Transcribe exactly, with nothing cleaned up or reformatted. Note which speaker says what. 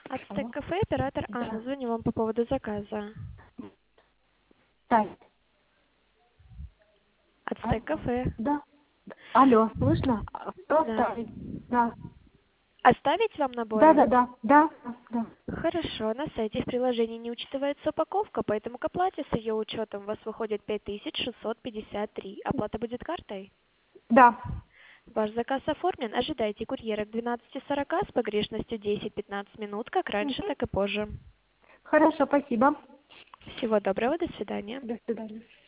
Speaker 1: Алло.
Speaker 2: Ацтек-кафе, оператор Анна.
Speaker 1: Да.
Speaker 2: Звоню вам по поводу заказа.
Speaker 1: Так. Алло.
Speaker 2: Ацтек-кафе.
Speaker 1: Да. Алло, слышно? А,
Speaker 2: Да.
Speaker 1: Просто, да.
Speaker 2: Оставить вам
Speaker 1: Да,
Speaker 2: наборы?
Speaker 1: да, да, да, да.
Speaker 2: Хорошо, на сайте в приложении не учитывается упаковка, поэтому к оплате с ее учетом у вас выходит пять тысяч шестьсот пятьдесят три. Оплата будет картой?
Speaker 1: Да.
Speaker 2: Ваш заказ оформлен. Ожидайте курьера к двенадцати сорока с погрешностью десять-пятнадцать минут, как раньше,
Speaker 1: Мгм.
Speaker 2: так и позже.
Speaker 1: Хорошо, спасибо.
Speaker 2: Всего доброго, до свидания.
Speaker 1: До свидания.